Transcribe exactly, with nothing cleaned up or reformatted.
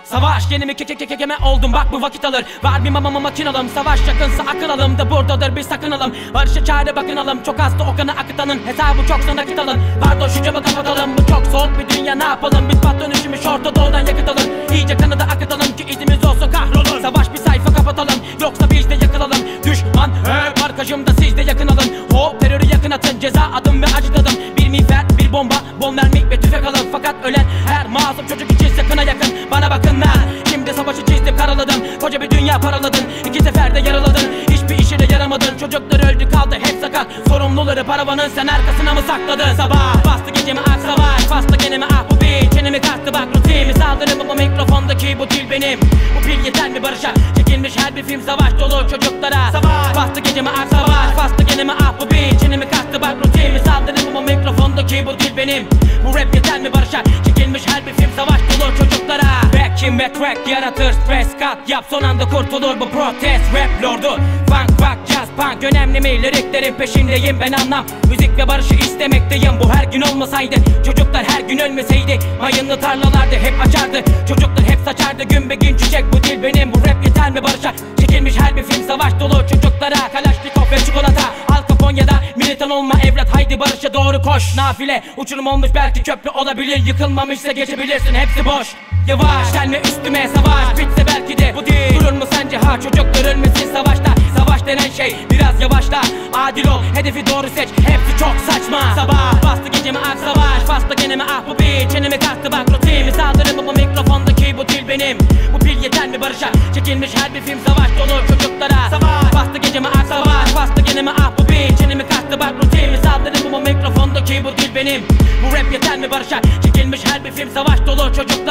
Savaş yenimi keke keke keme oldum bak bu vakit alır. Var bir mamama makinalım, savaş yakınsa akıl alım da buradadır bir sakınalım. Barışa çare bakınalım, çok hasta o kanı akıtanın hesabı çoksa nakit alın. Pardon şu camı kapatalım, bu çok soğuk bir dünya ne yapalım. Biz patron işimiz Orta Doğu'dan yakıt alın. İyice kanı da akıtalım ki izimiz olsa kahrolun. Savaş bir sayfa kapatalım, yoksa biz de yakılalım. Düşman hep arkacımda, siz de yakın alın. Hop terörü yakın atın, ceza adım ve acıdadım. Bir miğfer, bir bomba, bom mermi ve tüfek alın. Fakat ölen her masum çocuk için sakına yakın. Bana bakın lan, şimdi savaşı çizdim karaladım. Koca bir dünya paraladın, iki seferde yaraladın. Hiçbir işe de yaramadın, çocuklar öldü kaldı hep sakat. Sorumluları paravanın, sen arkasına mı sakladın? Sabah bastı gecemi ak savaş, bastı genimi ah bu bir. Çenemi kalktı bak rutimi, saldırım bu mikrofondaki bu dil benim. Bu pil yeter mi barışa? Çekilmiş her bir film savaş dolu çocuklara. Savaş bastı gecemi ak savaş, bastı genimi ah bu bir. Çenemi kalktı bak rutimi, saldırım bu mikrofondaki bu dil benim. Bu rap yeter mi barışa? Çekilmiş her bir film savaş dolu çocuklara. Backing ve track yaratır stres kat yap, son anda kurtulur bu protest rap lordu. Funk rock jazz punk önemli mi? Liriklerin peşindeyim ben, anlam müzik ve barışı istemekteyim. Bu her gün olmasaydı, çocuklar her gün ölmeseydi, mayınlı tarlalarda hep açardı, çocuklar hep saçardı gün be gün çiçek. Bu dil benim, bu rap yeter mi barışa? Çekilmiş her bir film savaş dolu çocuklara. Kalaşnikov ve çikolata, Al Capone'da militan olma evlat, haydi barışa doğru koş. Nafile uçurum olmuş, belki köprü olabilir, yıkılmamışsa geçebilirsin, hepsi boş. Yavaş gelme üstüme, savaş bitse belki de bu değil. Durur mu sence ha, çocuklar ölmesin savaşta? Savaş denen şey biraz yavaşla, adil ol, hedefi doğru seç, hepsi çok saçma. Sabah bastı gecemi ak savaş, bastı genimi ah bu bir. Çenemi kalktı bak rutimi, saldırım bu mikrofondaki bu dil benim. Bu pil yeter mi barışa? Çekilmiş her bir film savaş dolu çocuklara. Sabah bastı gecemi ak savaş, bastı genimi ah bu bir. Çenemi kalktı bak rutimi, saldırım bu mikrofondaki bu dil benim. Bu rap yeter mi barışa? Çekilmiş her bir film savaş dolu çocuklara.